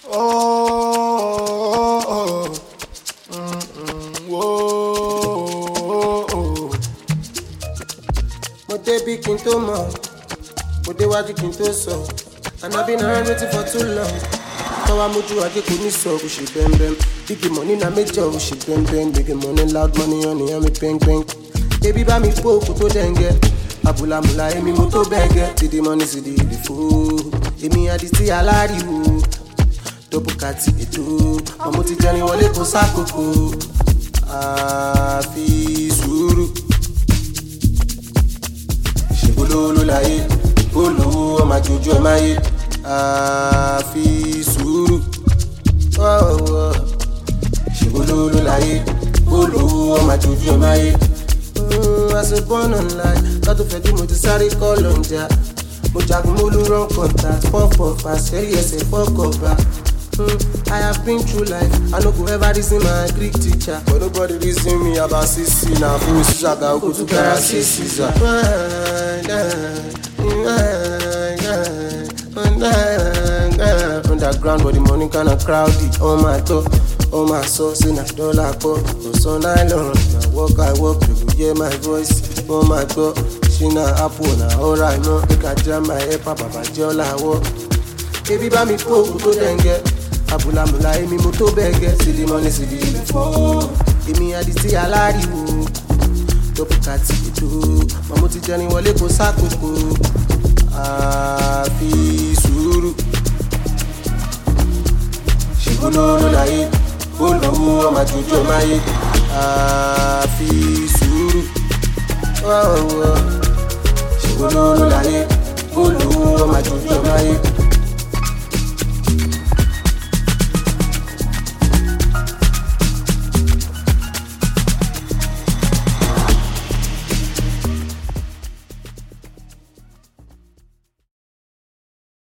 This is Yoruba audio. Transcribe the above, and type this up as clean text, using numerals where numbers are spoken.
Oh, mo débi kí n tó mọ̀, mo déwájú kí n tó sọ, and I've been around waiting for too long. Tọ́wá mójú ajé kò ní sọ, kò ṣe bẹ́ẹ̀bẹ́ẹ̀. Big money na major, kò ṣe bẹ́ẹ̀bẹ́ẹ̀. Big money, loud money, honey, and me peng. Baby bá mi pò kò tó dẹ̀ngẹ̀. Abúlámúlá èmi mo tó bẹ́gẹ̀. Ti di money sí di ìdìfò. Èmi àdìsí aláriwo. Double kàti ètò. Ọmọ ti jẹrin wọlé kó sákòókò. Àfi sùúrù. Ṣèbólóló láyé. Olówó ọmọ àjòjò ẹ̀ máa yé. Àfi sùúrù. Ṣèbólóló láyé. Olówó ọmọ àjòjò ẹ̀ máa yé. I was born online, ká tó fẹ́ kí mo ti sáré kọ́ lọ́njà. Mo jagun mo ló rán contact, pop fast, ẹ̀rí ẹsẹ̀ fọ́kọ̀ọ̀bá. I have been through life, I no go ever reason my Greek teacher. But nobody reason me about sissy, na fún Caesar ga oko tó kára sí Caesar. Underground but the money kinda crowded. Oh my God, oh my soul, say na dollar pop. Go so nylon, na work I work, you go hear my voice. Oh my God, she na apple na alright no. Make I jam my head, papa jola wo. Baby bá mi pò kò tó dẹ̀ngẹ̀. Abúlámúlá èmi mo tó bẹ́gẹ̀. See the money, see the info. Èmi àdìsí aláriwo. Double kàti ètò. Màmú ti jẹrin wọlé kó sákòókò. Àfi sùúrù. Ṣèbólóló láyé. Olówó ọmọ àjòjò ẹ̀ máa yé. Àfi sùúrù. Ṣèbólóló láyé. Olówó ọmọ àjòjò ẹ̀ máa yé.